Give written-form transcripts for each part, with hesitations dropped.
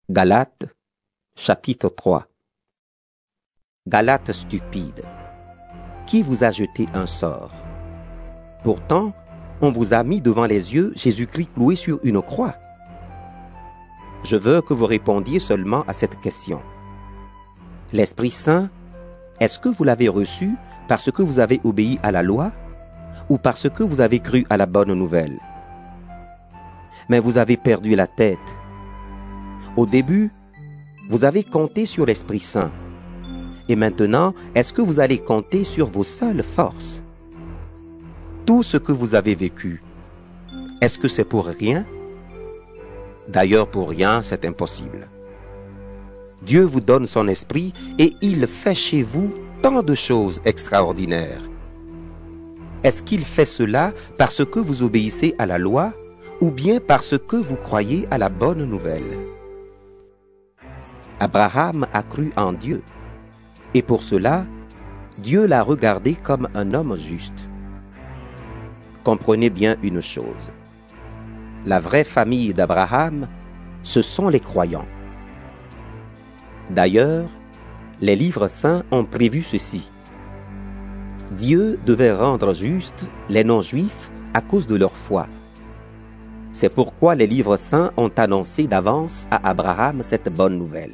Galates, chapitre 3. Galates stupides, qui vous a jeté un sort? Pourtant, on vous a mis devant les yeux Jésus-Christ cloué sur une croix. Je veux que vous répondiez seulement à cette question. L'Esprit Saint, est-ce que vous l'avez reçu parce que vous avez obéi à la loi ou parce que vous avez cru à la bonne nouvelle? Mais vous avez perdu la tête. Au début, vous avez compté sur l'Esprit Saint. Et maintenant, est-ce que vous allez compter sur vos seules forces? Tout ce que vous avez vécu, est-ce que c'est pour rien? D'ailleurs, pour rien, c'est impossible. Dieu vous donne son esprit et il fait chez vous tant de choses extraordinaires. Est-ce qu'il fait cela parce que vous obéissez à la loi ou bien parce que vous croyez à la bonne nouvelle? Abraham a cru en Dieu, et pour cela, Dieu l'a regardé comme un homme juste. Comprenez bien une chose. La vraie famille d'Abraham, ce sont les croyants. D'ailleurs, les livres saints ont prévu ceci. Dieu devait rendre justes les non-juifs à cause de leur foi. C'est pourquoi les livres saints ont annoncé d'avance à Abraham cette bonne nouvelle.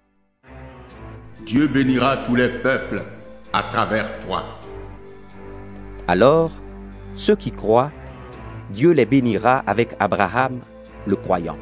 Dieu bénira tous les peuples à travers toi. Alors, ceux qui croient, Dieu les bénira avec Abraham, le croyant.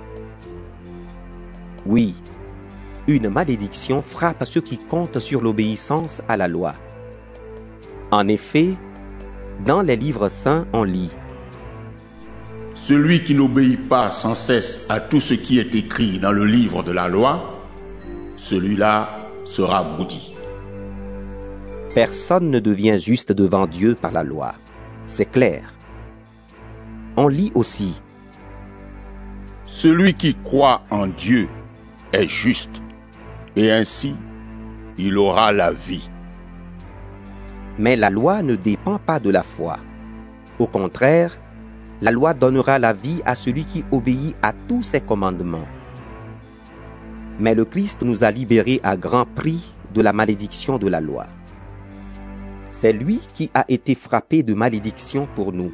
Oui, une malédiction frappe ceux qui comptent sur l'obéissance à la loi. En effet, dans les livres saints, on lit « Celui qui n'obéit pas sans cesse à tout ce qui est écrit dans le livre de la loi, celui-là sera maudit. » Personne ne devient juste devant Dieu par la loi. C'est clair. On lit aussi « Celui qui croit en Dieu est juste, et ainsi il aura la vie. » Mais la loi ne dépend pas de la foi. Au contraire, la loi donnera la vie à celui qui obéit à tous ses commandements. Mais le Christ nous a libérés à grand prix de la malédiction de la loi. C'est lui qui a été frappé de malédiction pour nous.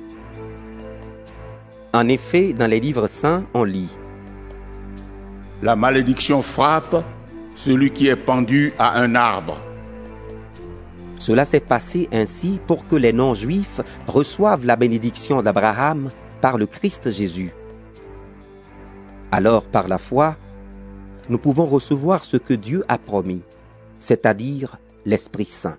En effet, dans les livres saints, on lit « La malédiction frappe celui qui est pendu à un arbre. » Cela s'est passé ainsi pour que les non-juifs reçoivent la bénédiction d'Abraham par le Christ Jésus. Alors, par la foi, nous pouvons recevoir ce que Dieu a promis, c'est-à-dire l'Esprit Saint.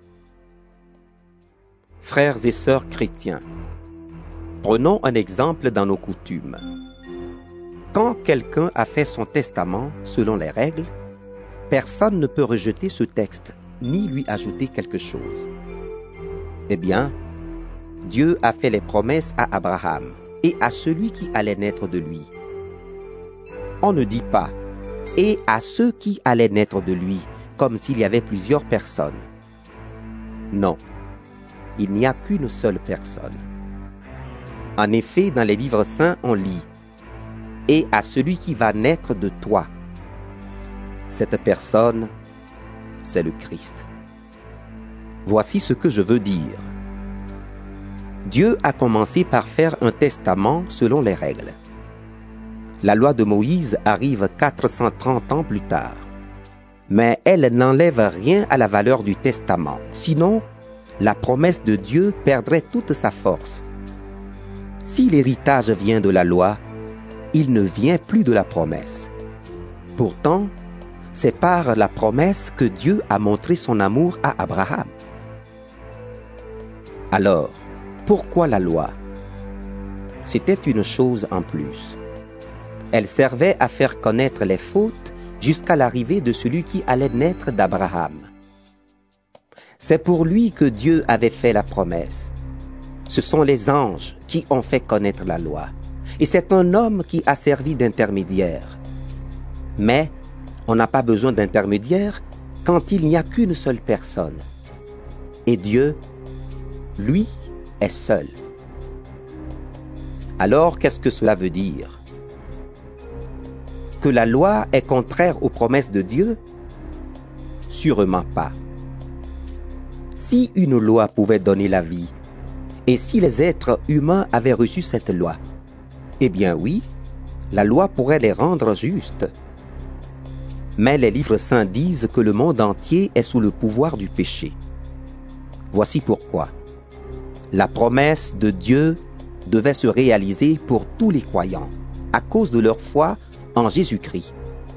Frères et sœurs chrétiens, prenons un exemple dans nos coutumes. Quand quelqu'un a fait son testament selon les règles, personne ne peut rejeter ce texte ni lui ajouter quelque chose. Eh bien, Dieu a fait les promesses à Abraham et à celui qui allait naître de lui. On ne dit pas « et à ceux qui allaient naître de lui » comme s'il y avait plusieurs personnes. Non, il n'y a qu'une seule personne. En effet, dans les livres saints, on lit « et à celui qui va naître de toi ». Cette personne, c'est le Christ. Voici ce que je veux dire. Dieu a commencé par faire un testament selon les règles. La loi de Moïse arrive 430 ans plus tard. Mais elle n'enlève rien à la valeur du testament. Sinon, la promesse de Dieu perdrait toute sa force. Si l'héritage vient de la loi, il ne vient plus de la promesse. Pourtant, c'est par la promesse que Dieu a montré son amour à Abraham. Alors, pourquoi la loi? C'était une chose en plus. Elle servait à faire connaître les fautes jusqu'à l'arrivée de celui qui allait naître d'Abraham. C'est pour lui que Dieu avait fait la promesse. Ce sont les anges qui ont fait connaître la loi. Et c'est un homme qui a servi d'intermédiaire. Mais on n'a pas besoin d'intermédiaire quand il n'y a qu'une seule personne. Et Dieu, lui, est seul. Alors, qu'est-ce que cela veut dire? que la loi est contraire aux promesses de Dieu? Sûrement pas. Si une loi pouvait donner la vie, et si les êtres humains avaient reçu cette loi, eh bien oui, la loi pourrait les rendre justes. Mais les livres saints disent que le monde entier est sous le pouvoir du péché. Voici pourquoi. La promesse de Dieu devait se réaliser pour tous les croyants, à cause de leur foi en Jésus-Christ.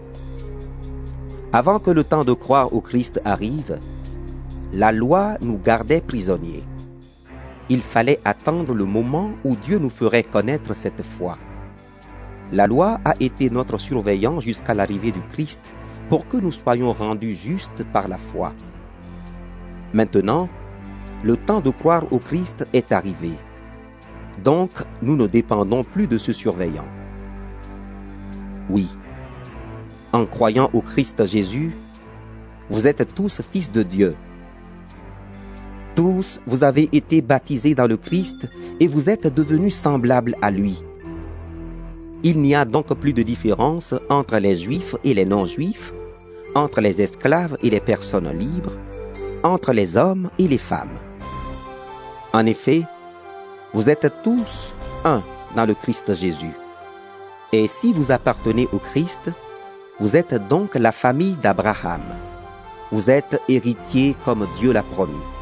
Avant que le temps de croire au Christ arrive, la loi nous gardait prisonniers. Il fallait attendre le moment où Dieu nous ferait connaître cette foi. La loi a été notre surveillant jusqu'à l'arrivée du Christ pour que nous soyons rendus justes par la foi. Maintenant, le temps de croire au Christ est arrivé. Donc, nous ne dépendons plus de ce surveillant. Oui, en croyant au Christ Jésus, vous êtes tous fils de Dieu. Tous, vous avez été baptisés dans le Christ et vous êtes devenus semblables à lui. Il n'y a donc plus de différence entre les Juifs et les non-Juifs, entre les esclaves et les personnes libres, entre les hommes et les femmes. En effet, vous êtes tous un dans le Christ Jésus. Et si vous appartenez au Christ, vous êtes donc la famille d'Abraham. Vous êtes héritiers comme Dieu l'a promis.